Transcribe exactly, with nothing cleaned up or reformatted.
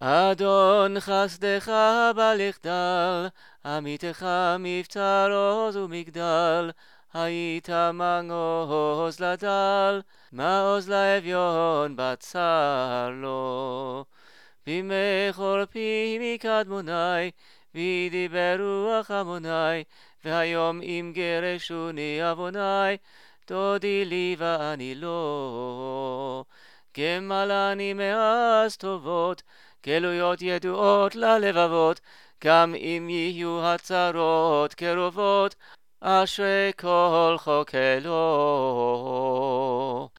אדון חסדך בא לכדל, עמיתך מבצר עוז ומגדל, היית מנעוז לדל, מעוז לאביון בצר לו. בימי חורפי מקדמוני, ודיבר רוח עמוני, והיום אם גרשוני עווני, דודי לי ואני לא. גמלני מאז טובות, גלויות ידועות ללבבות, גם אם יהיו הצרות קרובות, אשרי כל חוק אלוה.